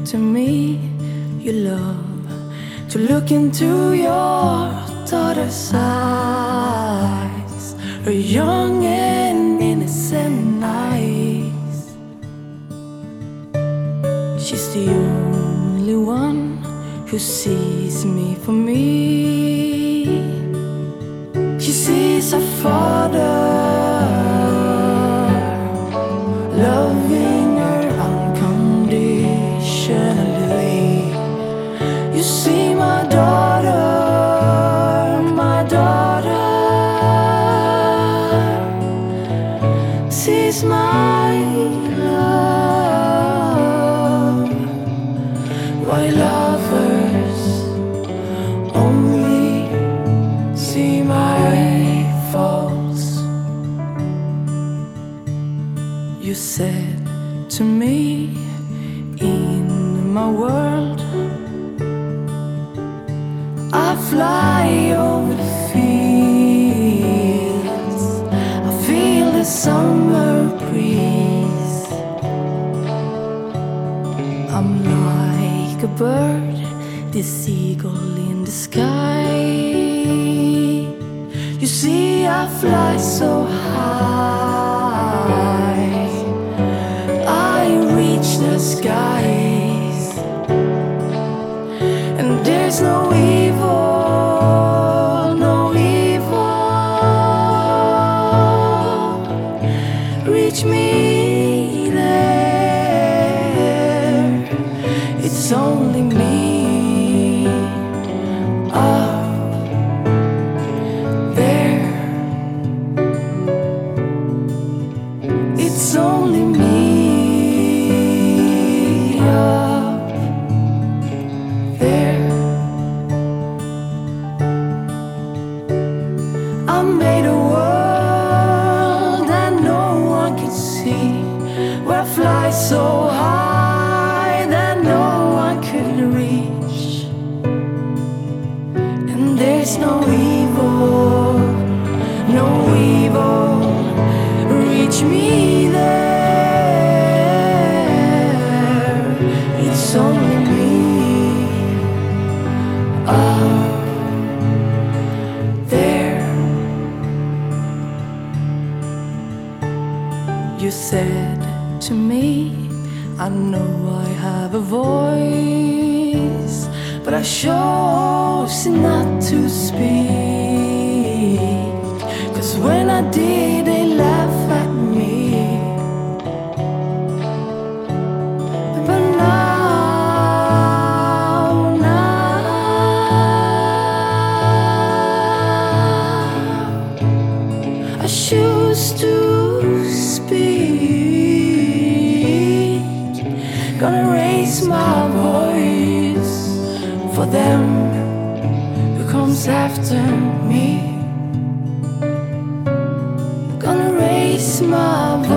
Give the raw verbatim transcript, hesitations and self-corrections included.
to me your love, to look into your daughter's eyes, her young and innocent eyes. She's the only one who sees me for me. She sees her father loving her unconditionally. You see my daughter, my daughter sees my love. Why lovers only see my faults? You said to me, in my world I fly over the fields, I feel the summer breeze. I'm like a bird, the seagull in the sky. You see I fly so high, I reach the skies, and there's no evil, no evil reach me there. It's only me up there. It's only me up there. I made a world that no one can see, where I fly so high that no one could reach, and there's no evil, no evil reach me there. It's only me up there. You said to me, I know I have a voice, but I chose not to speak, 'cause when I did they laughed at me. But now, now I choose to speak. Gonna raise my voice for them who comes after me. Gonna raise my voice